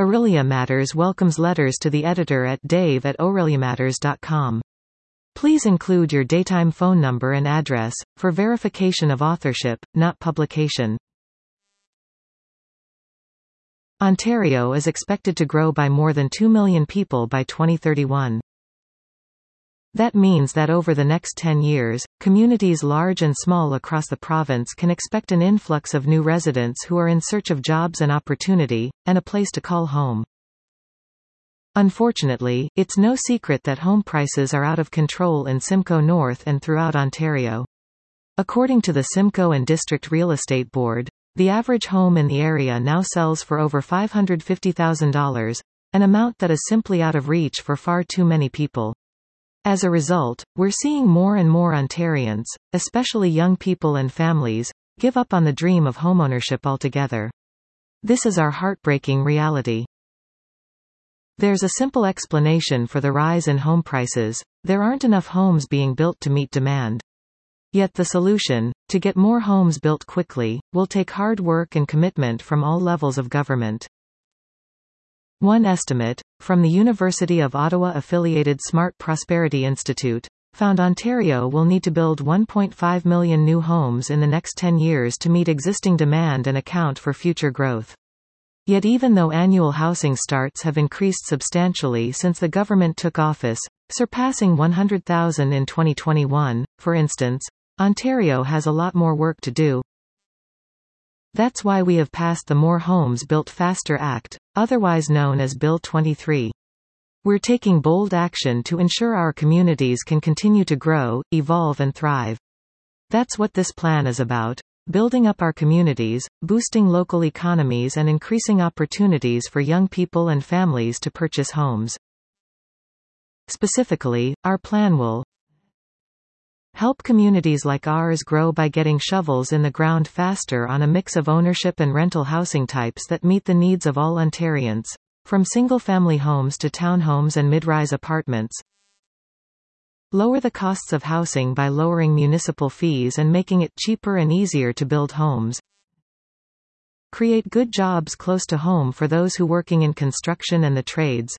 Aurelia Matters welcomes letters to the editor at dave@aureliamatters.com. Please include your daytime phone number and address, for verification of authorship, not publication. Ontario is expected to grow by more than 2 million people by 2031. That means that over the next 10 years, communities large and small across the province can expect an influx of new residents who are in search of jobs and opportunity, and a place to call home. Unfortunately, it's no secret that home prices are out of control in Simcoe North and throughout Ontario. According to the Simcoe and District Real Estate Board, the average home in the area now sells for over $550,000, an amount that is simply out of reach for far too many people. As a result, we're seeing more and more Ontarians, especially young people and families, give up on the dream of homeownership altogether. This is our heartbreaking reality. There's a simple explanation for the rise in home prices: there aren't enough homes being built to meet demand. Yet the solution, to get more homes built quickly, will take hard work and commitment from all levels of government. One estimate, from the University of Ottawa-affiliated Smart Prosperity Institute, found Ontario will need to build 1.5 million new homes in the next 10 years to meet existing demand and account for future growth. Yet even though annual housing starts have increased substantially since the government took office, surpassing 100,000 in 2021, for instance, Ontario has a lot more work to do. That's why we have passed the More Homes Built Faster Act, otherwise known as Bill 23. We're taking bold action to ensure our communities can continue to grow, evolve and thrive. That's what this plan is about: building up our communities, boosting local economies and increasing opportunities for young people and families to purchase homes. Specifically, our plan will help communities like ours grow by getting shovels in the ground faster on a mix of ownership and rental housing types that meet the needs of all Ontarians, from single-family homes to townhomes and mid-rise apartments. Lower the costs of housing by lowering municipal fees and making it cheaper and easier to build homes. Create good jobs close to home for those who working in construction and the trades.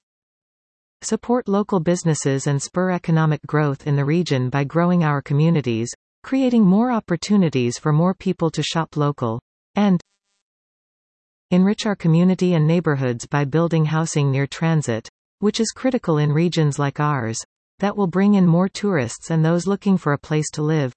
Support local businesses and spur economic growth in the region by growing our communities, creating more opportunities for more people to shop local, and enrich our community and neighborhoods by building housing near transit, which is critical in regions like ours, that will bring in more tourists and those looking for a place to live.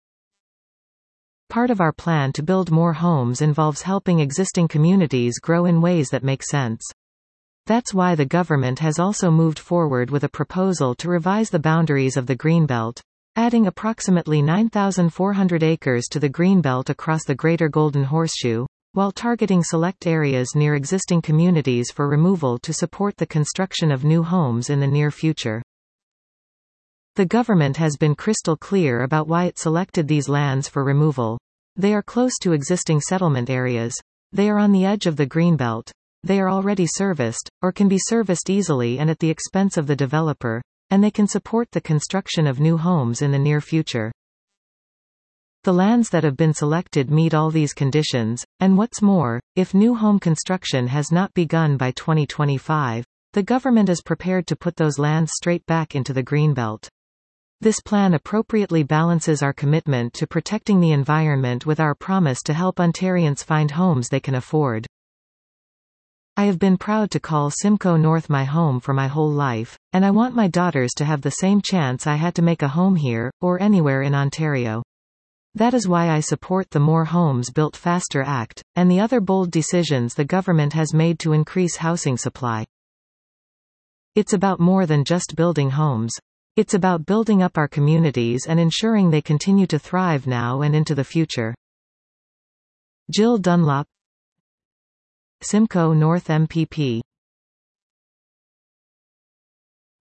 Part of our plan to build more homes involves helping existing communities grow in ways that make sense. That's why the government has also moved forward with a proposal to revise the boundaries of the Greenbelt, adding approximately 9,400 acres to the Greenbelt across the Greater Golden Horseshoe, while targeting select areas near existing communities for removal to support the construction of new homes in the near future. The government has been crystal clear about why it selected these lands for removal. They are close to existing settlement areas. They are on the edge of the Greenbelt. They are already serviced, or can be serviced easily and at the expense of the developer, and they can support the construction of new homes in the near future. The lands that have been selected meet all these conditions, and what's more, if new home construction has not begun by 2025, the government is prepared to put those lands straight back into the Greenbelt. This plan appropriately balances our commitment to protecting the environment with our promise to help Ontarians find homes they can afford. I have been proud to call Simcoe North my home for my whole life, and I want my daughters to have the same chance I had to make a home here, or anywhere in Ontario. That is why I support the More Homes Built Faster Act, and the other bold decisions the government has made to increase housing supply. It's about more than just building homes. It's about building up our communities and ensuring they continue to thrive now and into the future. Jill Dunlop, Simcoe North MPP.